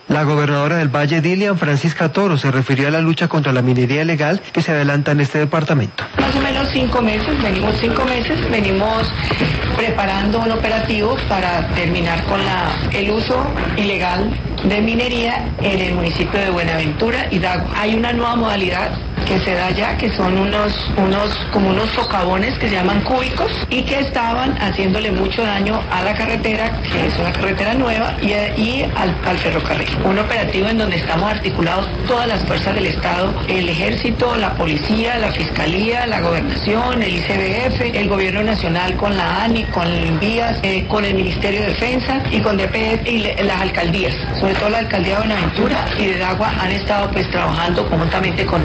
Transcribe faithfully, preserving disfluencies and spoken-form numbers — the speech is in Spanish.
La gobernadora del Valle, Dilian Francisca Toro, se refirió a la lucha contra la minería ilegal que se adelanta en este departamento. Más o menos cinco meses, venimos cinco meses, venimos preparando un operativo para terminar con la, el uso ilegal de minería en el municipio de Buenaventura y Dagua. Hay una nueva modalidad que se da ya, que son unos, unos, como unos socavones que se llaman cúbicos y que estaban haciéndole mucho daño a la carretera, que es una carretera nueva, y, y al, al ferrocarril. Un operativo en donde estamos articulados todas las fuerzas del Estado, el Ejército, la Policía, la Fiscalía, la Gobernación, el I C B F, el Gobierno Nacional con la A N I, con el INVIAS, eh, con el Ministerio de Defensa y con D P S y le, las alcaldías, sobre todo la alcaldía de Buenaventura y de Dagua han estado pues trabajando conjuntamente con